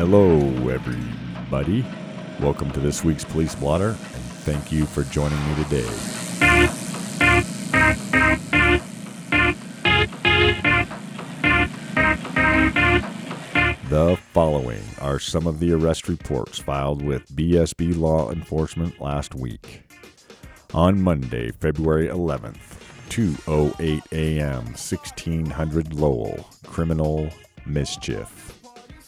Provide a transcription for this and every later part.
Hello, everybody. Welcome to this week's Police Blotter, and thank you for joining me today. The following are some of the arrest reports filed with BSB Law Enforcement last week. On Monday, February 11th, 2:08 a.m., 1600 Lowell, criminal mischief.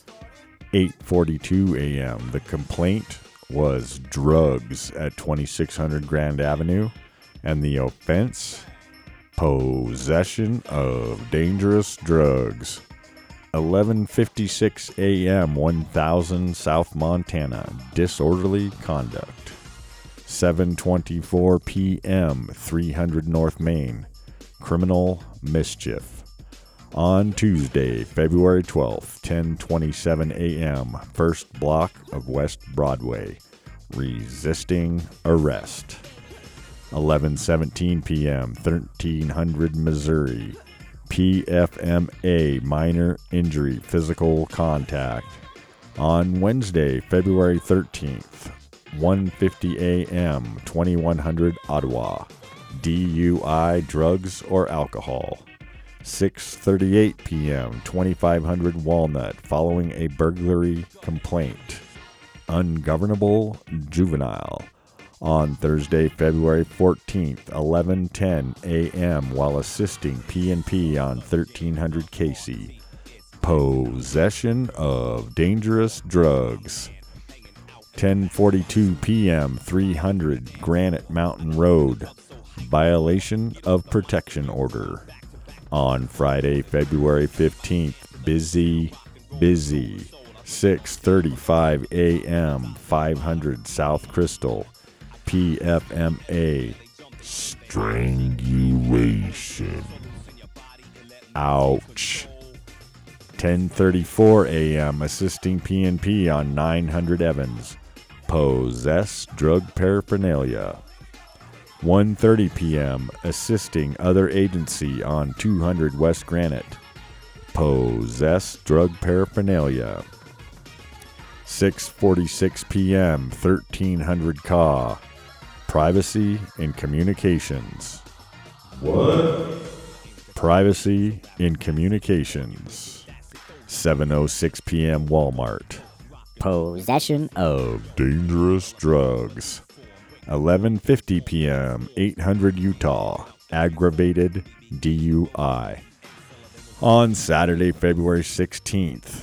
8:42 a.m., the complaint was drugs at 2600 Grand Avenue, and the offense, possession of dangerous drugs. 11:56 a.m., 1000 South Montana, disorderly conduct. 7:24 p.m., 300 North Main, criminal mischief. On Tuesday, February 12th, 10:27 a.m., first block of West Broadway, resisting arrest. 11:17 p.m., 1300 Missouri, PFMA, minor injury, physical contact. On Wednesday, February 13th, 1:50 a.m., 2100 Ottawa, DUI, drugs or alcohol. 6:38 p.m., 2500 Walnut, following a burglary complaint. Ungovernable juvenile. On Thursday, February 14th, 11:10 a.m., while assisting P&P on 1300 Casey. Possession of dangerous drugs. 10:42 p.m., 300 Granite Mountain Road, violation of protection order. On Friday, February 15th, busy. 6:35 a.m., 500 South Crystal, PFMA, strangulation. Ouch. 10:34 a.m., assisting P&P on 900 Evans, possess drug paraphernalia. 1:30 p.m., assisting other agency on 200 West Granite, possess drug paraphernalia. 6:46 p.m., 1300 Caw, privacy in communications. What? Privacy in communications. 7:06 p.m., Walmart, possession of dangerous drugs. 11:50 p.m., 800 Utah, aggravated DUI. On Saturday, February 16th,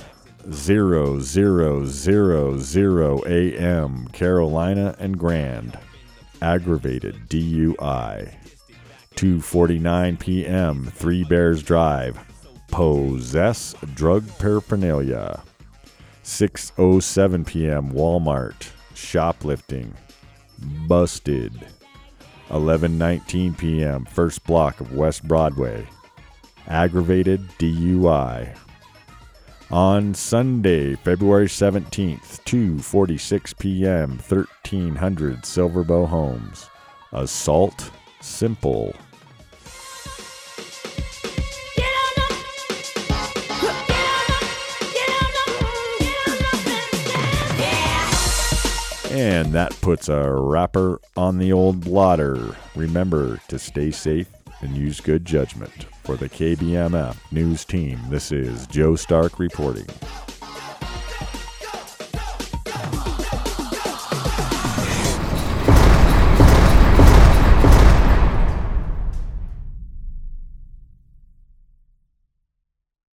00:00 a.m., Carolina and Grand, aggravated DUI. 2:49 p.m., Three Bears Drive, possess drug paraphernalia. 6:07 p.m., Walmart, shoplifting, busted. 11:19 p.m., first block of West Broadway, aggravated DUI. On Sunday, February 17th, 2:46 p.m., 1300 Silverbow Homes, assault simple. And that puts a wrapper on the old blotter. Remember to stay safe and use good judgment. For the KBMF News Team, this is Joe Stark reporting.